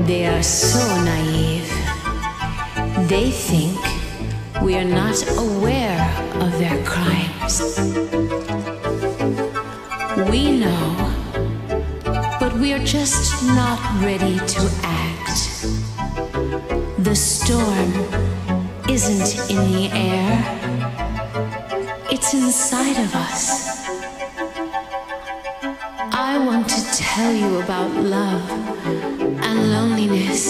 They are so naive. They think we are not aware of their crimes. We know, but we are just not ready to act. The storm isn't in the air, it's inside of us. I want to tell you about love and loneliness,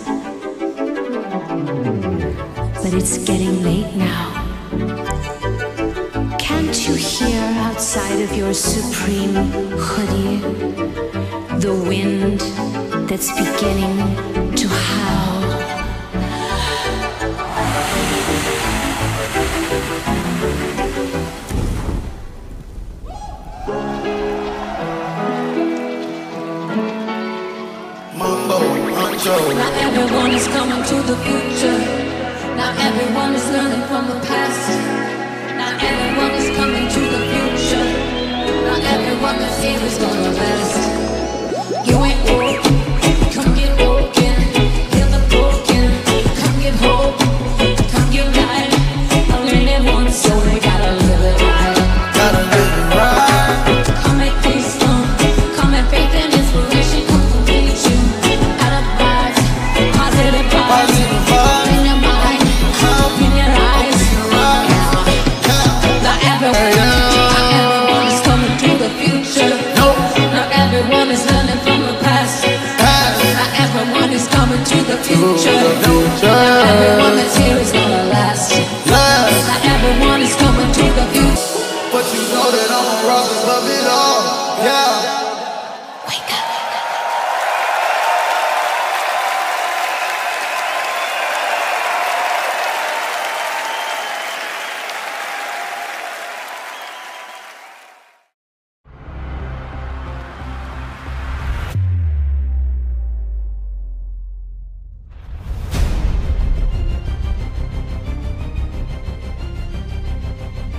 but it's getting late now. Can't you hear outside of your supreme hoodie the wind that's beginning to howl? Not everyone is coming to the future. Not everyone is learning from the past. Not everyone is coming to the future. Not everyone that's here is gonna last. You ain't woke, come get woken. Heal the broken, come get hope, come get light. I learned it once, so we gotta live it right. Gotta live it right. Come make peace come, come and faith and inspiration come complete you. Out of vibes, positive vibes. In your mind, open your eyes. Not everyone is coming to the future. Not everyone is learning from the past. Not everyone is coming to the future. Not everyone that's here is gonna last. Not everyone is coming to the future. But you know that I'm a rock above it all.